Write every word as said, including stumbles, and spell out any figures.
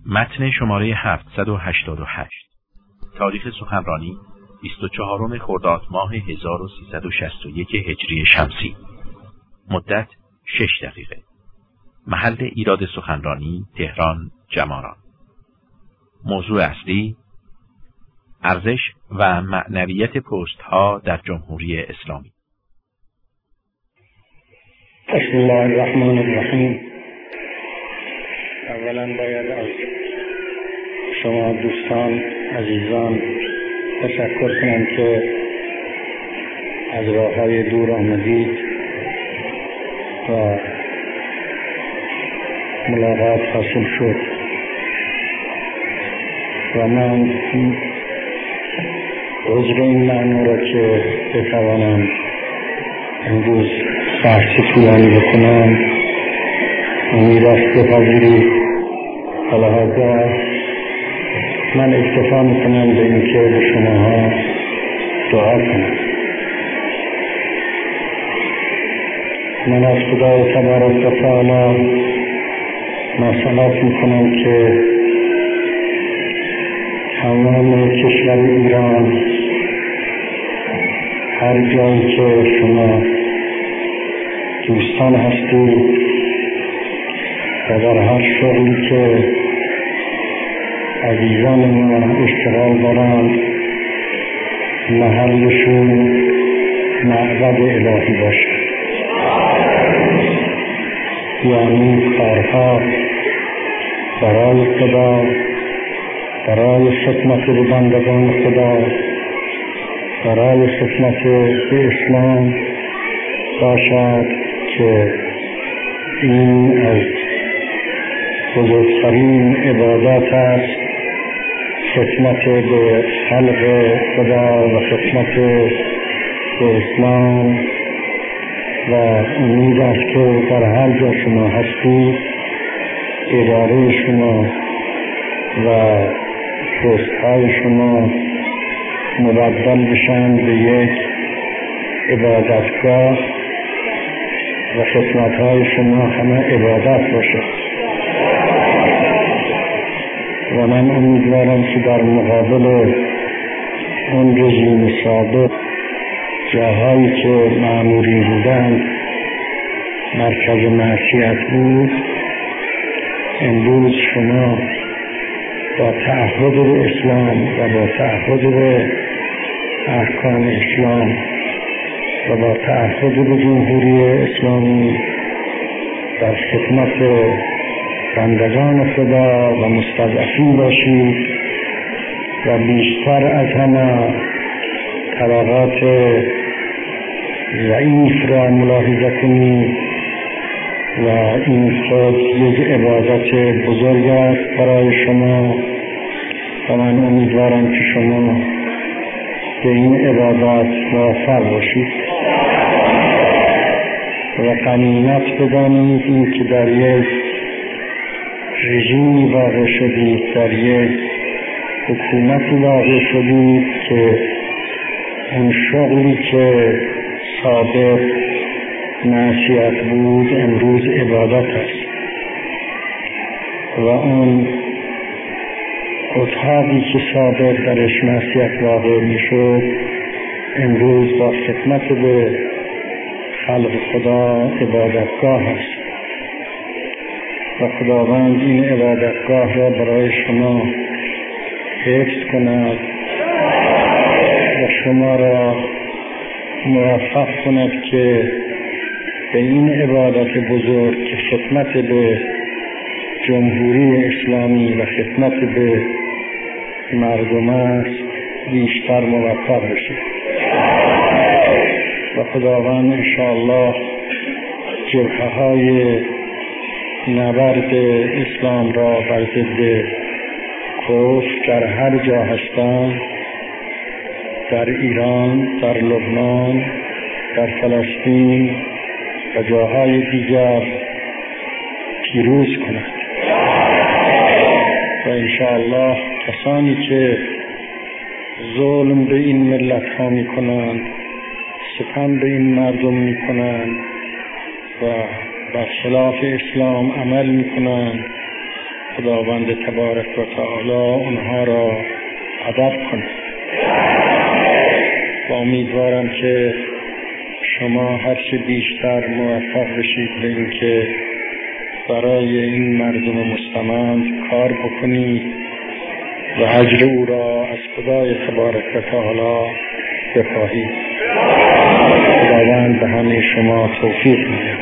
متن شماره هفتصد و هشتاد و هشت. تاریخ سخنرانی بیست و چهارم خرداد ماه هزار و سیصد و شصت و یک هجری شمسی. مدت شش دقیقه. محل ایراد سخنرانی تهران جماران. موضوع اصلی: ارزش و معنویت پست ها در جمهوری اسلامی. بسم الله الرحمن الرحیم. اولا باید از شما دوستان عزیزان تشکر کنم که از راه‌های دور آمدید و ملاقات حاصل شد و من عذر این معنی را که بتوانم امروز بحث طولانی بکنم امید است بپذیرید. حالا من اکتفا میکنم به این که به شماها دعا کنم. من از خدای تبارک و تعالی مسئلات میکنم که تمام کشور ایران، هر جایی که شما دوستان هستید و در هر شغلی که عزیزان ما اشتغال دارند محلشون معبد الهی باشد، یعنی کارها برای خدا، برای خدمت به بندگان خدا، برای خدمت به اسلام باشد که این از بزرگترین عبادت است، خدمت به خلق خدا و خدمت به اسلام. و امید است که در هر جا شما هستید اداره شما و پست‌های شما مبدل بشن به یک عبادتگاه و خدمت‌های شما همه عبادت باشه. و من امیدوارم که در مقابل اون رژیم سابق جاهایی که مأمورین بودند مرکز معصیت بود، امروز شما با تعهد به اسلام و با تعهد به احکام اسلام و با تعهد به جمهوری اسلامی در خدمت بندگان خدا و مستضعفین باشید و بیشتر از همه طبقات ضعیف را ملاحظه کنید و این خود یک عبادت بزرگ است برای شما و من امیدوارم که شما به این عبادت موفق باشید و غنیمت بدانید این که در یک رژیمی واقع شدید، در یک حکومتی واقع شدید که اون شغلی که سابق معصیت بود امروز عبادت است و اون اتحادی که سابق درش معصیت واقع می شد امروز با خدمت به خلق خدا عبادتگاه است و خداوند این عبادتگاه را برای شما حفظ کند و شما را موفق کند که به این عبادت بزرگ که خدمت به جمهوری اسلامی و خدمت به مردم است بیشتر موفق بشید و خداوند انشاءالله جبهه های نبرد اسلام را بر ضد کفر در هر جا هستند، در ایران، در لبنان، در فلسطین و جاهای دیگر پیروز کند و انشاءالله کسانی که ظلم به این ملت ها می کنند، ستم به این مردم می کنند و بر خلاف اسلام عمل می کنند، خداوند تبارک و تعالی اونها را ادب کنه و امیدوارم که شما هرچه بیشتر موفق بشید به اینکه برای این مردم مستمند کار بکنید و اجر او را از خدای تبارک و تعالی بخواهید. خداوند به همه شما توفیق می‌دهد.